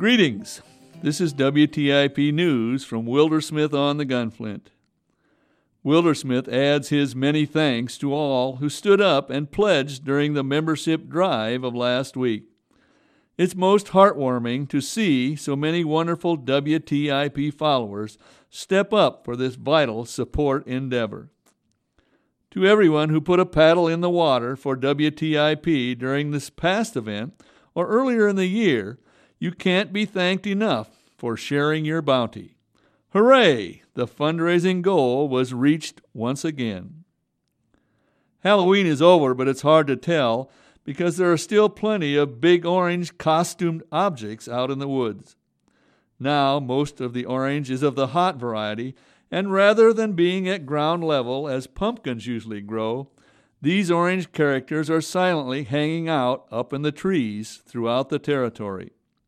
Greetings. This is WTIP News from Wildersmith on the Gunflint. Wildersmith adds his many thanks to all who stood up and pledged during the membership drive of last week. It's most heartwarming to see so many wonderful WTIP followers step up for this vital support endeavor. To everyone who put a paddle in the water for WTIP during this past event or earlier in the year, you can't be thanked enough for sharing your bounty. Hooray! The fundraising goal was reached once again. Halloween is over, but it's hard to tell because there are still plenty of big orange costumed objects out in the woods. Now, most of the orange is of the hot variety, and rather than being at ground level as pumpkins usually grow, these orange characters are silently hanging out up in the trees throughout the territory.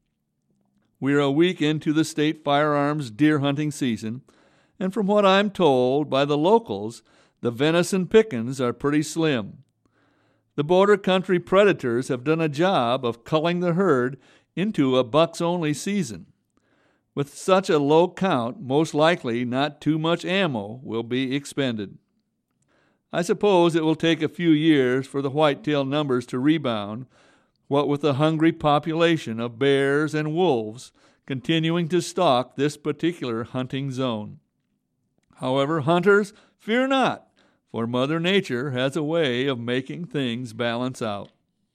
We are a week into the state firearms deer hunting season, and from what I'm told by the locals, the venison pickings are pretty slim. The border country predators have done a job of culling the herd into a bucks-only season. With such a low count, most likely not too much ammo will be expended. I suppose it will take a few years for the whitetail numbers to rebound, what with the hungry population of bears and wolves continuing to stalk this particular hunting zone. However, hunters, fear not, for Mother Nature has a way of making things balance out.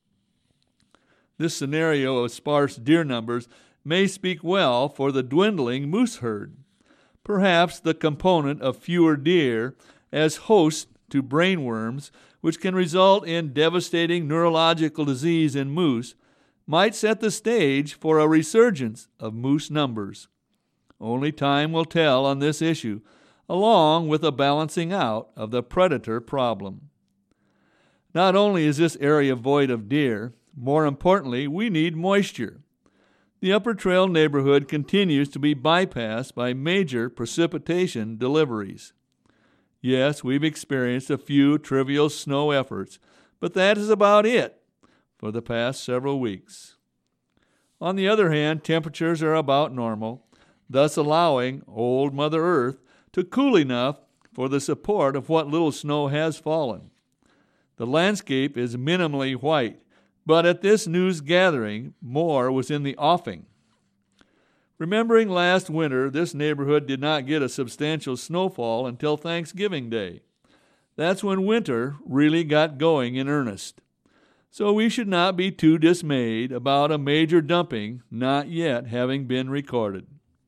This scenario of sparse deer numbers may speak well for the dwindling moose herd. Perhaps the component of fewer deer as hosts to brainworms, which can result in devastating neurological disease in moose, might set the stage for a resurgence of moose numbers. Only time will tell on this issue, along with a balancing out of the predator problem. Not only is this area void of deer, more importantly, we need moisture. The Upper Trail neighborhood continues to be bypassed by major precipitation deliveries. Yes, we've experienced a few trivial snow efforts, but that is about it for the past several weeks. On the other hand, temperatures are about normal, thus allowing old Mother Earth to cool enough for the support of what little snow has fallen. The landscape is minimally white, but at this news gathering, more was in the offing. Remembering last winter, this neighborhood did not get a substantial snowfall until Thanksgiving Day. That's when winter really got going in earnest. So we should not be too dismayed about a major dumping not yet having been recorded.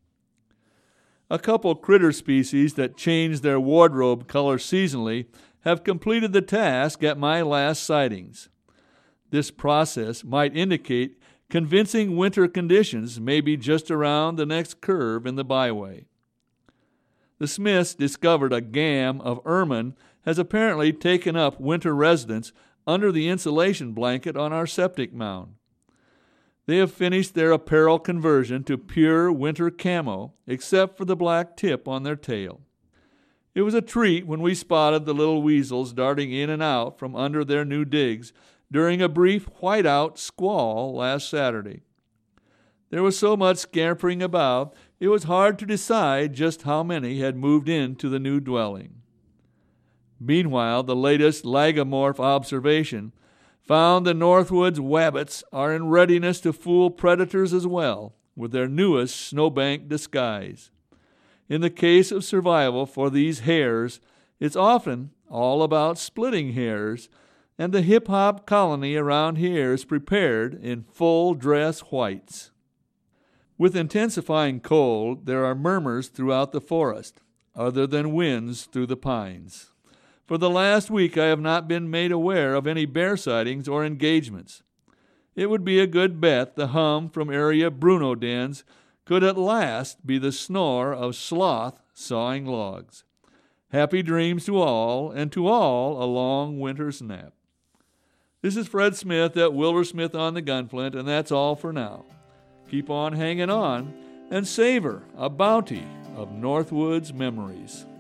A couple critter species that change their wardrobe color seasonally have completed the task at my last sightings. This process might indicate convincing winter conditions may be just around the next curve in the byway. The Smiths discovered a gam of ermine has apparently taken up winter residence under the insulation blanket on our septic mound. They have finished their apparel conversion to pure winter camo, except for the black tip on their tail. It was a treat when we spotted the little weasels darting in and out from under their new digs during a brief whiteout squall last Saturday. There was so much scampering about, it was hard to decide just how many had moved into the new dwelling. Meanwhile, the latest lagomorph observation found the Northwoods wabbits are in readiness to fool predators as well with their newest snowbank disguise. In the case of survival for these hares, it's often all about splitting hairs, and the hip-hop colony around here is prepared in full-dress whites. With intensifying cold, there are murmurs throughout the forest, other than winds through the pines. For the last week I have not been made aware of any bear sightings or engagements. It would be a good bet the hum from area Bruno dens could at last be the snore of sloth sawing logs. Happy dreams to all, and to all a long winter's nap. This is Fred Smith at Wildersmith on the Gunflint, and that's all for now. Keep on hanging on and savor a bounty of Northwoods memories.